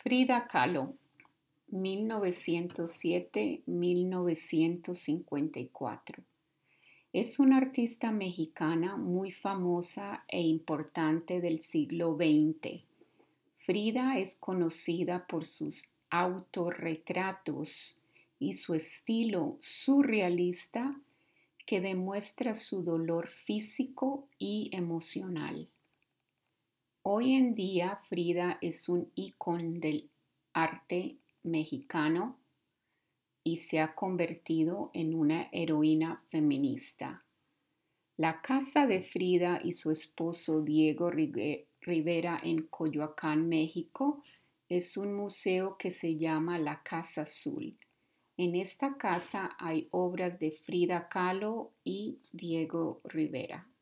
Frida Kahlo, 1907-1954. Es una artista mexicana muy famosa e importante del siglo XX. Frida es conocida por sus autorretratos y su estilo surrealista que demuestra su dolor físico y emocional. Hoy en día Frida es un ícono del arte mexicano y se ha convertido en una heroína feminista. La casa de Frida y su esposo Diego Rivera en Coyoacán, México, es un museo que se llama la Casa Azul. En esta casa hay obras de Frida Kahlo y Diego Rivera.